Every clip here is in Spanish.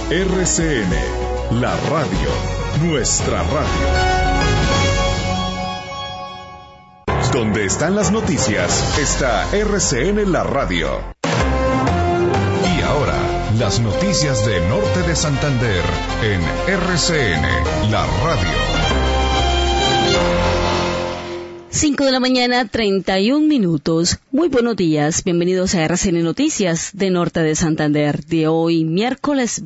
RCN, la radio, nuestra radio. Donde están las noticias, está RCN la radio. Y ahora, las noticias de Norte de Santander en RCN, la radio. 5 de la mañana, 31 minutos. Muy buenos días, bienvenidos a RCN Noticias de Norte de Santander, de hoy, miércoles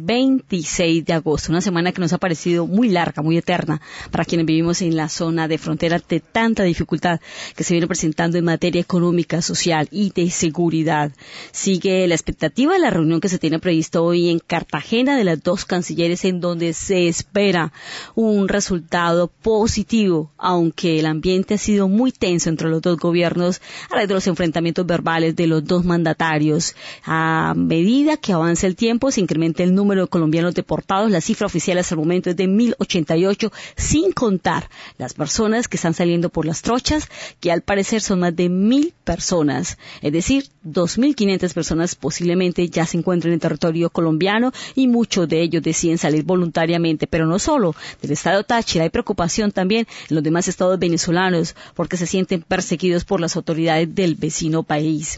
26 de agosto, una semana que nos ha parecido muy larga, muy eterna, para quienes vivimos en la zona de frontera de tanta dificultad que se viene presentando en materia económica, social y de seguridad. Sigue la expectativa de la reunión que se tiene previsto hoy en Cartagena de las dos cancilleres, en donde se espera un resultado positivo, aunque el ambiente ha sido muy tenso entre los dos gobiernos a raíz de los enfrentamientos verbales de los dos mandatarios. A medida que avance el tiempo, se incrementa el número de colombianos deportados. La cifra oficial hasta el momento es de 1.088, sin contar las personas que están saliendo por las trochas, que al parecer son más de 1.000 personas. Es decir, 2.500 personas posiblemente ya se encuentran en territorio colombiano y muchos de ellos deciden salir voluntariamente, pero no solo del estado Táchira, hay preocupación también en los demás estados venezolanos, porque se sienten perseguidos por las autoridades del vecino país.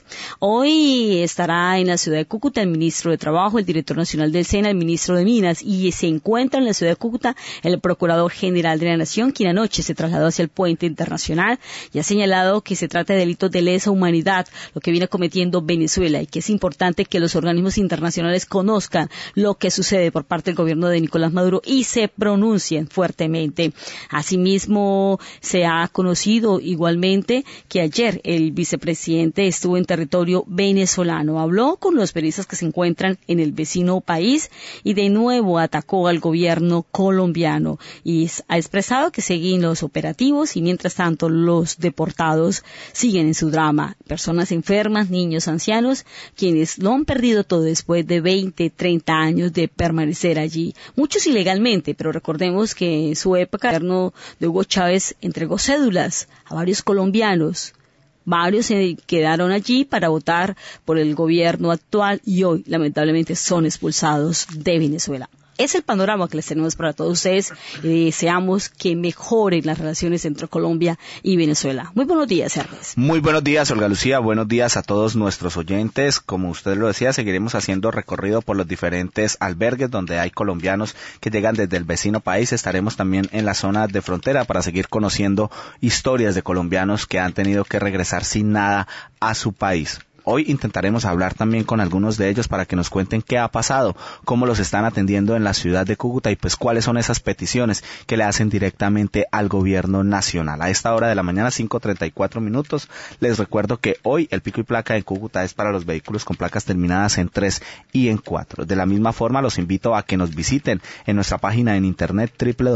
Hoy estará en la ciudad de Cúcuta el ministro de Trabajo, el director nacional del SENA, el ministro de Minas, y se encuentra en la ciudad de Cúcuta el procurador general de la Nación, quien anoche se trasladó hacia el puente internacional y ha señalado que se trata de delitos de lesa humanidad, lo que viene cometiendo Venezuela, y que es importante que los organismos internacionales conozcan lo que sucede por parte del gobierno de Nicolás Maduro y se pronuncien fuertemente. Asimismo, se ha conocido igualmente que ayer el vicepresidente estuvo en territorio venezolano, habló con los periodistas que se encuentran en el vecino país y de nuevo atacó al gobierno colombiano y ha expresado que siguen los operativos y mientras tanto los deportados siguen en su drama. Personas enfermas, niños, ancianos, quienes lo han perdido todo después de 20, 30 años de permanecer allí. Muchos ilegalmente, pero recordemos que en su época el gobierno de Hugo Chávez entregó cédulas a varios colombianos. Varios se quedaron allí para votar por el gobierno actual y hoy, lamentablemente, son expulsados de Venezuela. Es el panorama que les tenemos para todos ustedes y deseamos que mejoren las relaciones entre Colombia y Venezuela. Muy buenos días, Hermes. Muy buenos días, Olga Lucía. Buenos días a todos nuestros oyentes. Como usted lo decía, seguiremos haciendo recorrido por los diferentes albergues donde hay colombianos que llegan desde el vecino país. Estaremos también en la zona de frontera para seguir conociendo historias de colombianos que han tenido que regresar sin nada a su país. Hoy intentaremos hablar también con algunos de ellos para que nos cuenten qué ha pasado, cómo los están atendiendo en la ciudad de Cúcuta y pues cuáles son esas peticiones que le hacen directamente al gobierno nacional. A esta hora de la mañana, 5:34 minutos, les recuerdo que hoy el pico y placa en Cúcuta es para los vehículos con placas terminadas en 3 y en 4. De la misma forma, los invito a que nos visiten en nuestra página en internet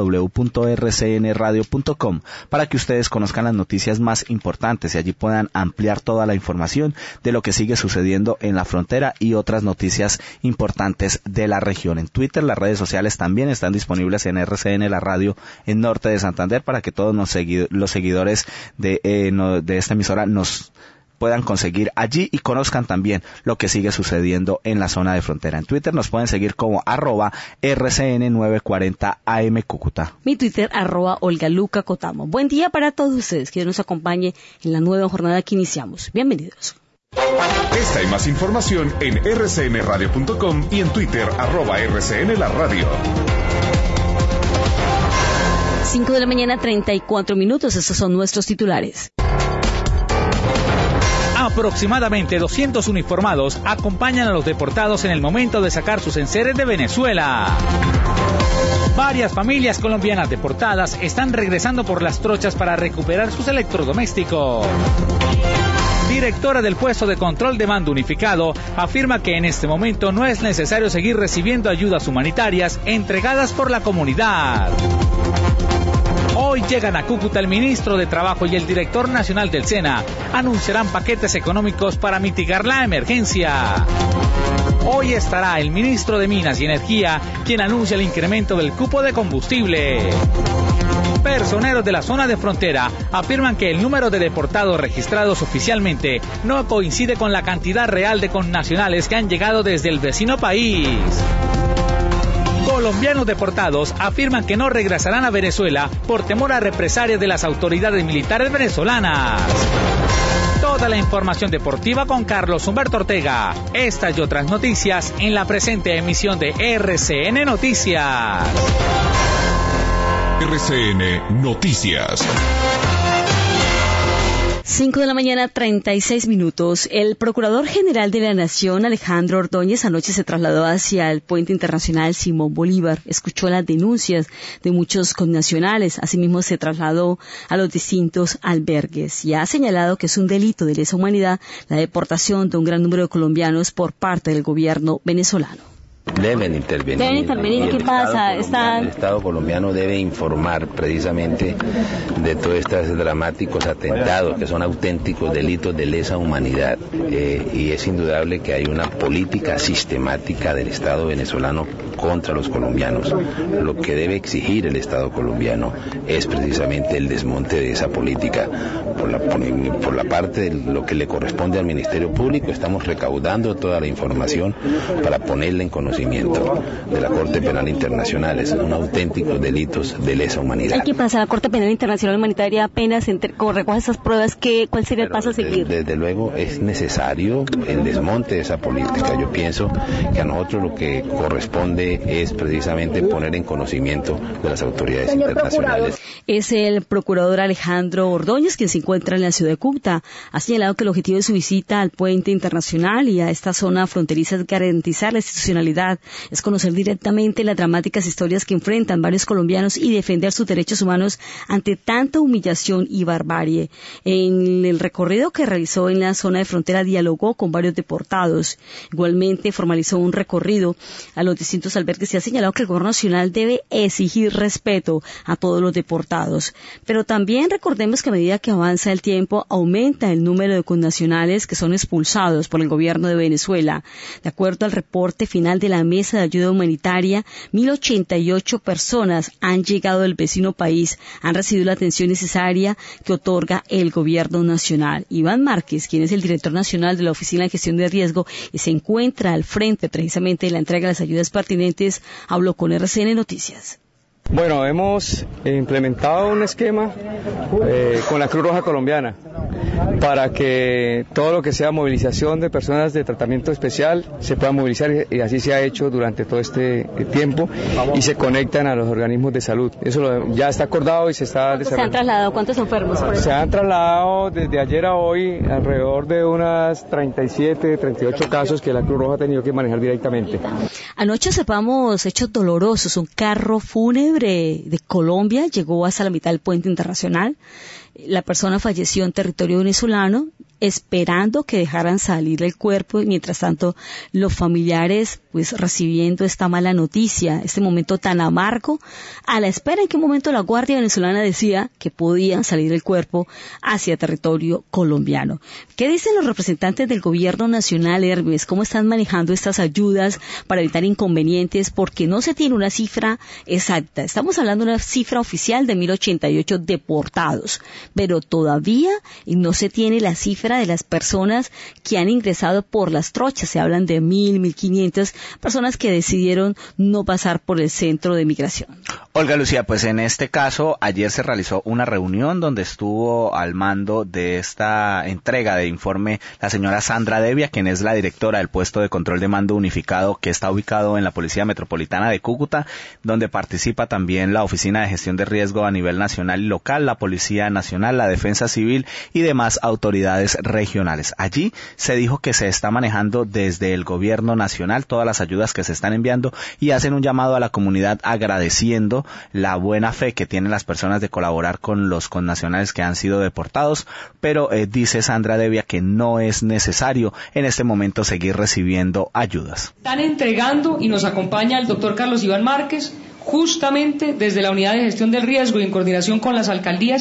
www.rcnradio.com para que ustedes conozcan las noticias más importantes y allí puedan ampliar toda la información de lo que sigue sucediendo en la frontera y otras noticias importantes de la región. En Twitter, las redes sociales también están disponibles en RCN, la radio en Norte de Santander, para que todos los seguidores de esta emisora nos puedan conseguir allí y conozcan también lo que sigue sucediendo en la zona de frontera. En Twitter nos pueden seguir como @RCN940AM Cúcuta. Mi Twitter, @OlgaLucaCotamo. Buen día para todos ustedes, que Dios nos acompañe en la nueva jornada que iniciamos. Bienvenidos. Esta y más información en rcnradio.com y en Twitter @RCN la radio. 5 de la mañana, 34 minutos. Estos son nuestros titulares. Aproximadamente 200 uniformados acompañan a los deportados en el momento de sacar sus enseres de Venezuela. Varias familias colombianas deportadas están regresando por las trochas para recuperar sus electrodomésticos. Directora del puesto de control de mando unificado afirma que en este momento no es necesario seguir recibiendo ayudas humanitarias entregadas por la comunidad. Hoy llegan a Cúcuta el ministro de Trabajo y el director nacional del SENA. Anunciarán paquetes económicos para mitigar la emergencia. Hoy estará el ministro de Minas y Energía, quien anuncia el incremento del cupo de combustible. Personeros de la zona de frontera afirman que el número de deportados registrados oficialmente no coincide con la cantidad real de connacionales que han llegado desde el vecino país. colombianos deportados afirman que no regresarán a Venezuela por temor a represalias de las autoridades militares venezolanas. Toda la información deportiva con Carlos Humberto Ortega. Estas y otras noticias en la presente emisión de RCN Noticias. RCN Noticias. 5 de la mañana, 36 minutos. El Procurador General de la Nación, Alejandro Ordóñez, anoche se trasladó hacia el Puente Internacional Simón Bolívar. Escuchó las denuncias de muchos connacionales. Asimismo, se trasladó a los distintos albergues y ha señalado que es un delito de lesa humanidad la deportación de un gran número de colombianos por parte del gobierno venezolano. Deben intervenir. ¿Qué pasa? El Estado colombiano debe informar precisamente de todos estos dramáticos atentados que son auténticos delitos de lesa humanidad. Y es indudable que hay una política sistemática del Estado venezolano contra los colombianos. Lo que debe exigir el Estado colombiano es precisamente el desmonte de esa política. Por la parte de lo que le corresponde al Ministerio Público, estamos recaudando toda la información para ponerla en conocimiento de la Corte Penal Internacional. Son auténticos delitos de lesa humanidad. ¿Qué pasa? La Corte Penal Internacional Humanitaria apenas recoge esas pruebas. ¿Cuál sería el paso a seguir? Desde luego es necesario el desmonte de esa política. Yo pienso que a nosotros lo que corresponde es precisamente poner en conocimiento de las autoridades internacionales. Es el procurador Alejandro Ordóñez, quien se encuentra en la ciudad de Cúcuta. Ha señalado que el objetivo de su visita al puente internacional y a esta zona fronteriza es garantizar la institucionalidad, es conocer directamente las dramáticas historias que enfrentan varios colombianos y defender sus derechos humanos ante tanta humillación y barbarie. En el recorrido que realizó en la zona de frontera dialogó con varios deportados. Igualmente formalizó un recorrido a los distintos albergues y ha señalado que el gobierno nacional debe exigir respeto a todos los deportados. Pero también recordemos que a medida que avanza el tiempo aumenta el número de connacionales que son expulsados por el gobierno de Venezuela. De acuerdo al reporte final de la Mesa de Ayuda Humanitaria, 1.088 personas han llegado del vecino país, han recibido la atención necesaria que otorga el gobierno nacional. Iván Márquez, quien es el director nacional de la Oficina de Gestión de Riesgo y se encuentra al frente precisamente de la entrega de las ayudas pertinentes, habló con RCN Noticias. Bueno, hemos implementado un esquema con la Cruz Roja Colombiana para que todo lo que sea movilización de personas de tratamiento especial se pueda movilizar, y así se ha hecho durante todo este tiempo, y se conectan a los organismos de salud. Eso ya está acordado y se está desarrollando. ¿Se han trasladado? ¿Cuántos enfermos? Se han trasladado desde ayer a hoy alrededor de unas 37, 38 casos que la Cruz Roja ha tenido que manejar directamente. Anoche sepamos hechos dolorosos. Un carro fúnebre de Colombia llegó hasta la mitad del puente internacional. La persona falleció en territorio venezolano esperando que dejaran salir el cuerpo, y mientras tanto los familiares pues recibiendo esta mala noticia, este momento tan amargo, a la espera en que un momento la Guardia Venezolana decía que podía salir el cuerpo hacia territorio colombiano. ¿Qué dicen los representantes del gobierno nacional, Hermes? ¿Cómo están manejando estas ayudas para evitar inconvenientes? Porque no se tiene una cifra exacta. Estamos hablando de una cifra oficial de 1.088 deportados, pero todavía no se tiene la cifra de las personas que han ingresado por las trochas. Se hablan de 1.500 personas que decidieron no pasar por el centro de migración. Olga Lucía, pues en este caso ayer se realizó una reunión donde estuvo al mando de esta entrega de informe la señora Sandra Devia, quien es la directora del puesto de control de mando unificado que está ubicado en la Policía Metropolitana de Cúcuta, donde participa también la Oficina de Gestión de Riesgo a nivel nacional y local, la Policía Nacional, la Defensa Civil y demás autoridades regionales. Allí se dijo que se está manejando desde el gobierno nacional todas las ayudas que se están enviando y hacen un llamado a la comunidad agradeciendo la buena fe que tienen las personas de colaborar con los connacionales que han sido deportados, pero dice Sandra Devia que no es necesario en este momento seguir recibiendo ayudas. Están entregando, y nos acompaña el doctor Carlos Iván Márquez, justamente desde la Unidad de Gestión del Riesgo y en coordinación con las alcaldías,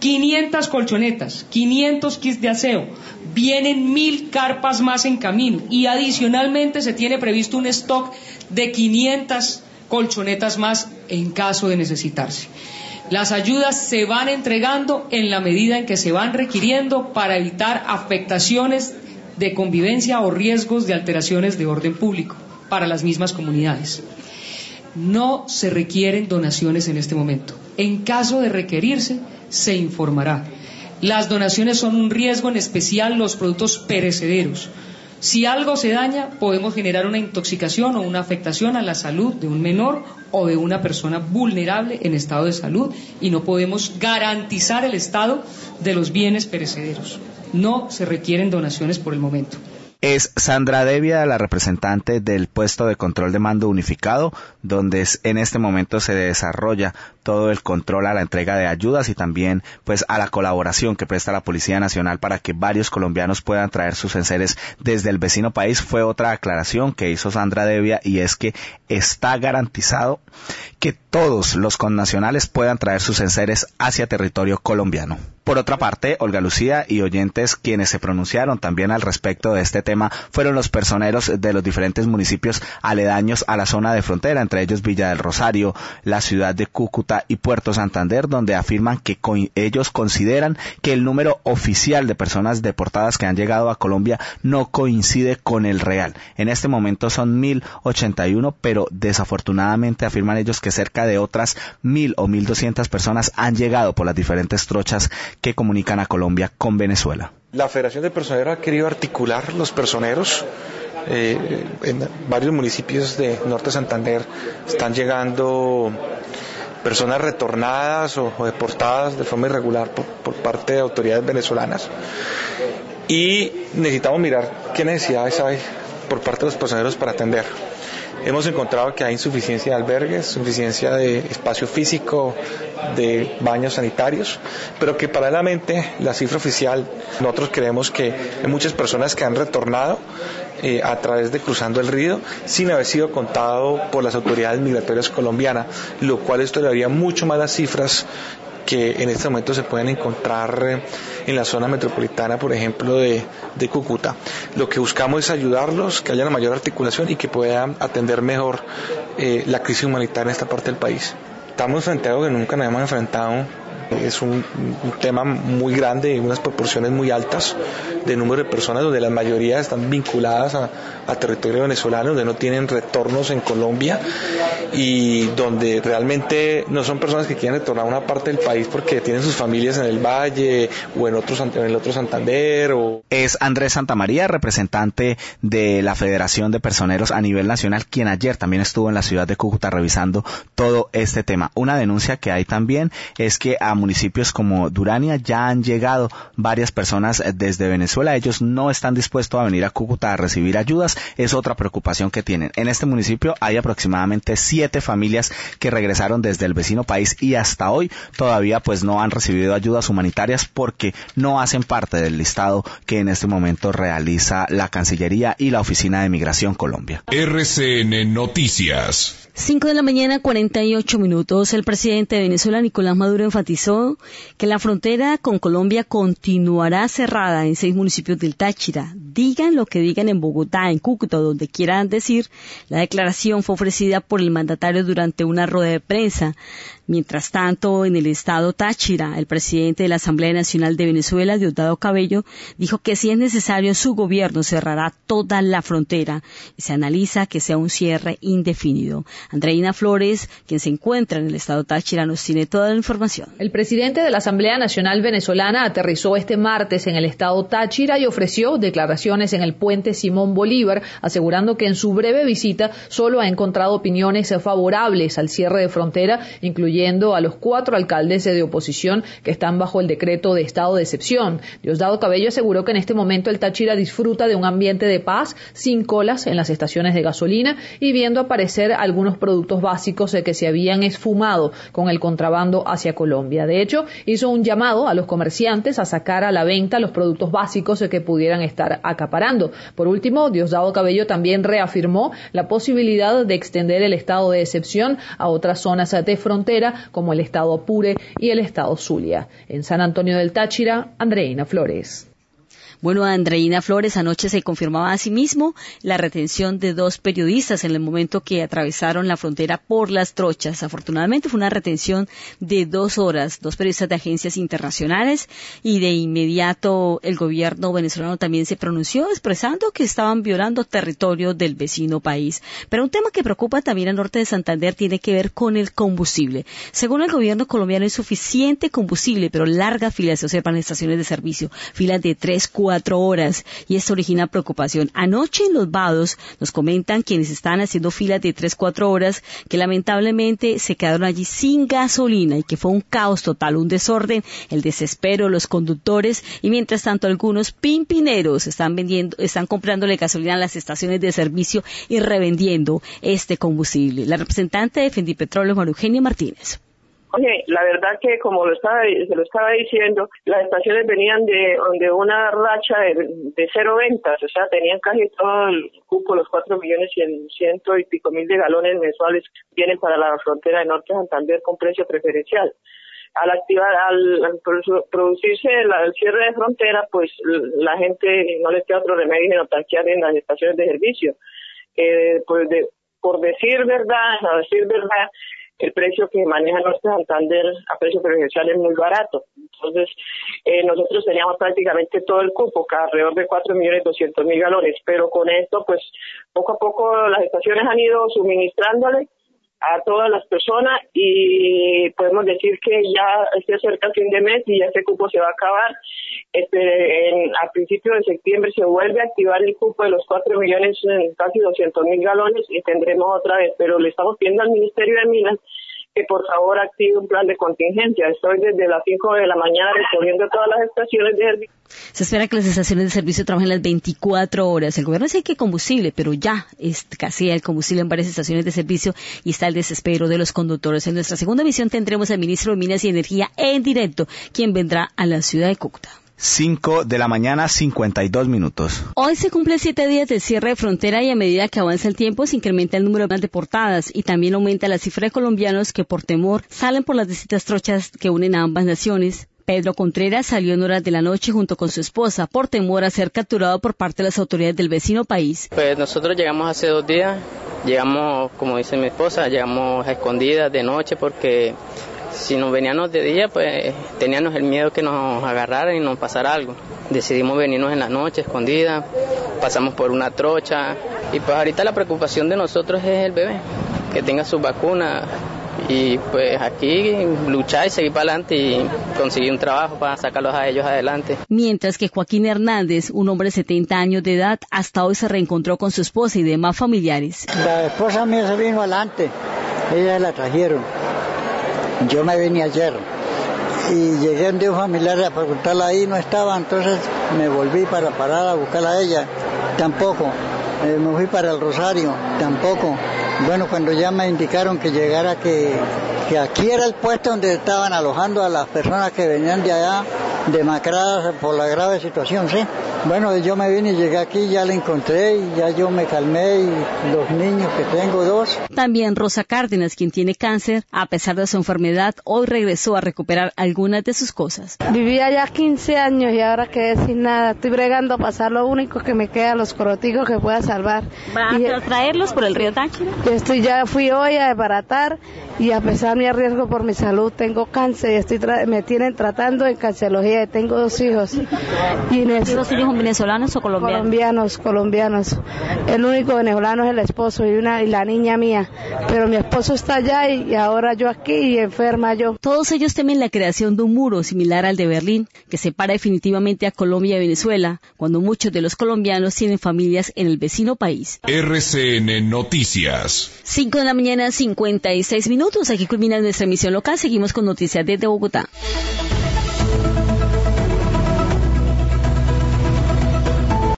500 colchonetas, 500 kits de aseo, vienen 1.000 carpas más en camino y adicionalmente se tiene previsto un stock de 500 colchonetas más en caso de necesitarse. Las ayudas se van entregando en la medida en que se van requiriendo para evitar afectaciones de convivencia o riesgos de alteraciones de orden público para las mismas comunidades. no se requieren donaciones en este momento. En caso de requerirse, se informará. Las donaciones son un riesgo, en especial los productos perecederos. Si algo se daña, podemos generar una intoxicación o una afectación a la salud de un menor o de una persona vulnerable en estado de salud, y no podemos garantizar el estado de los bienes perecederos. No se requieren donaciones por el momento. Es Sandra Devia, la representante del puesto de control de mando unificado, donde en este momento se desarrolla todo el control a la entrega de ayudas y también pues a la colaboración que presta la Policía Nacional para que varios colombianos puedan traer sus enseres desde el vecino país. Fue otra aclaración que hizo Sandra Devia, y es que está garantizado que todos los connacionales puedan traer sus enseres hacia territorio colombiano. Por otra parte, Olga Lucía y oyentes, quienes se pronunciaron también al respecto de este tema fueron los personeros de los diferentes municipios aledaños a la zona de frontera, entre ellos Villa del Rosario, la ciudad de Cúcuta y Puerto Santander, donde afirman que ellos consideran que el número oficial de personas deportadas que han llegado a Colombia no coincide con el real. En este momento son 1.081, pero desafortunadamente afirman ellos que cerca de otras 1.000 o 1.200 personas han llegado por las diferentes trochas que comunican a Colombia con Venezuela. La Federación de Personeros ha querido articular los personeros. En varios municipios de Norte de Santander están llegando personas retornadas o deportadas de forma irregular por parte de autoridades venezolanas, y necesitamos mirar qué necesidades hay por parte de los personeros para atender. Hemos encontrado que hay insuficiencia de albergues, insuficiencia de espacio físico, de baños sanitarios, pero que paralelamente la cifra oficial, nosotros creemos que hay muchas personas que han retornado a través de cruzando el río sin haber sido contado por las autoridades migratorias colombianas, lo cual esto le daría mucho más las cifras que en este momento se pueden encontrar en la zona metropolitana, por ejemplo, de Cúcuta. Lo que buscamos es ayudarlos, que haya una mayor articulación y que puedan atender mejor la crisis humanitaria en esta parte del país. Estamos frente a algo que nunca nos hemos enfrentado. Es un tema muy grande y unas proporciones muy altas de número de personas, donde la mayoría están vinculadas a territorio venezolano, donde no tienen retornos en Colombia y donde realmente no son personas que quieren retornar a una parte del país porque tienen sus familias en el Valle o en el otro Santander. Es Andrés Santamaría, representante de la Federación de Personeros a nivel nacional, quien ayer también estuvo en la ciudad de Cúcuta revisando todo este tema. Una denuncia que hay también es que a municipios como Durania ya han llegado varias personas desde Venezuela. Ellos no están dispuestos a venir a Cúcuta a recibir ayudas. Es otra preocupación que tienen. En este municipio hay aproximadamente 7 familias que regresaron desde el vecino país y hasta hoy todavía pues no han recibido ayudas humanitarias porque no hacen parte del listado que en este momento realiza la Cancillería y la Oficina de Migración Colombia. RCN Noticias. 5:48 a.m. El presidente de Venezuela, Nicolás Maduro, enfatizó que la frontera con Colombia continuará cerrada en 6 municipios del Táchira. Digan lo que digan en Bogotá, en Cúcuta, donde quieran decir. La declaración fue ofrecida por el mandatario durante una rueda de prensa. Mientras tanto, en el estado Táchira, el presidente de la Asamblea Nacional de Venezuela, Diosdado Cabello, dijo que si es necesario, su gobierno cerrará toda la frontera y se analiza que sea un cierre indefinido. Andreina Flores, quien se encuentra en el estado Táchira, nos tiene toda la información. El presidente de la Asamblea Nacional Venezolana aterrizó este martes en el estado Táchira y ofreció declaraciones en el puente Simón Bolívar, asegurando que en su breve visita solo ha encontrado opiniones favorables al cierre de frontera, incluyendo a los 4 alcaldes de oposición que están bajo el decreto de estado de excepción. Diosdado Cabello aseguró que en este momento el Táchira disfruta de un ambiente de paz, sin colas en las estaciones de gasolina y viendo aparecer algunos productos básicos que se habían esfumado con el contrabando hacia Colombia. De hecho, hizo un llamado a los comerciantes a sacar a la venta los productos básicos que pudieran estar acaparando. Por último, Diosdado Cabello también reafirmó la posibilidad de extender el estado de excepción a otras zonas de frontera como el estado Apure y el estado Zulia. En San Antonio del Táchira, Andreina Flores. Bueno, Andreina Flores, anoche se confirmaba asimismo la retención de 2 periodistas en el momento que atravesaron la frontera por las trochas. Afortunadamente fue una retención de 2 horas, 2 periodistas de agencias internacionales, y de inmediato el gobierno venezolano también se pronunció expresando que estaban violando territorio del vecino país. Pero un tema que preocupa también al norte de Santander tiene que ver con el combustible. Según el gobierno colombiano, hay suficiente combustible, pero largas filas se observan en estaciones de servicio, filas de 3-4 horas, y esto origina preocupación. Anoche en Los Vados nos comentan quienes están haciendo filas de 3-4 horas que lamentablemente se quedaron allí sin gasolina y que fue un caos total, un desorden, el desespero, los conductores, y mientras tanto algunos pimpineros están comprándole gasolina a las estaciones de servicio y revendiendo este combustible. La representante de Fendipetróleo, María Eugenia Martínez. Oye, la verdad que como se lo estaba diciendo, las estaciones venían de una racha de 0 ventas, o sea, tenían casi todo el cupo, los 4.100.000 y pico de galones mensuales vienen para la frontera de Norte de Santander con precio preferencial. Al producirse el cierre de frontera, pues la gente no les queda otro remedio sino tanquear en las estaciones de servicio. Por decir verdad, el precio que maneja Norte Santander a precio preferencial es muy barato. Entonces, nosotros teníamos prácticamente todo el cupo, alrededor de 4.200.000 galones, pero con esto, pues, poco a poco las estaciones han ido suministrándole a todas las personas y podemos decir que ya esté cerca el fin de mes y ya este cupo se va a acabar. A principios de septiembre se vuelve a activar el cupo de los 4.000.000, casi 200.000 galones y tendremos otra vez, pero le estamos pidiendo al Ministerio de Minas que por favor active un plan de contingencia. Estoy desde las 5 de la mañana recogiendo todas las estaciones de servicio. Se espera que las estaciones de servicio trabajen las 24 horas. El gobierno dice que hay combustible, pero ya escasea el combustible en varias estaciones de servicio y está el desespero de los conductores. En nuestra segunda emisión tendremos al ministro de Minas y Energía en directo, quien vendrá a la ciudad de Cúcuta. 5 de la mañana, 52 minutos. Hoy se cumplen 7 días del cierre de frontera y a medida que avanza el tiempo se incrementa el número de deportadas y también aumenta la cifra de colombianos que por temor salen por las distintas trochas que unen a ambas naciones. Pedro Contreras salió en horas de la noche junto con su esposa por temor a ser capturado por parte de las autoridades del vecino país. Pues nosotros llegamos hace 2 días, llegamos, como dice mi esposa, llegamos a escondidas de noche porque si nos veníamos de día, pues teníamos el miedo que nos agarraran y nos pasara algo. Decidimos venirnos en la noche, escondidas, pasamos por una trocha y pues ahorita la preocupación de nosotros es el bebé, que tenga su vacuna y pues aquí luchar y seguir para adelante y conseguir un trabajo para sacarlos a ellos adelante. Mientras que Joaquín Hernández, un hombre de 70 años de edad, hasta hoy se reencontró con su esposa y demás familiares. La esposa mía se vino adelante, ella la trajeron. Yo me vine ayer y llegué de un familiar a preguntarla ahí, no estaba, entonces me volví para parar a buscarla a ella, tampoco. Me fui para el Rosario, tampoco. Bueno, cuando ya me indicaron que llegara, que aquí era el puesto donde estaban alojando a las personas que venían de allá, demacradas por la grave situación, ¿sí? Bueno, yo me vine y llegué aquí, ya la encontré y ya yo me calmé y los niños que tengo 2. También Rosa Cárdenas, quien tiene cáncer, a pesar de su enfermedad, hoy regresó a recuperar algunas de sus cosas. Vivía ya 15 años y ahora quedé sin nada. Estoy bregando a pasar lo único que me queda, los coroticos que pueda salvar. ¿Va a traerlos por el río Táchira? Ya fui hoy a desbaratar y a pesar de mi riesgo por mi salud, tengo cáncer y me tienen tratando en cancerología y tengo 2 hijos. ¿Y los hijos venezolanos o colombianos? Colombianos. El único venezolano es el esposo y la niña mía, pero mi esposo está allá y ahora yo aquí y enferma yo. Todos ellos temen la creación de un muro similar al de Berlín, que separa definitivamente a Colombia y Venezuela, cuando muchos de los colombianos tienen familias en el vecino país. RCN Noticias. 5 de la mañana, 56 minutos. Aquí culmina nuestra emisión local. Seguimos con noticias desde Bogotá.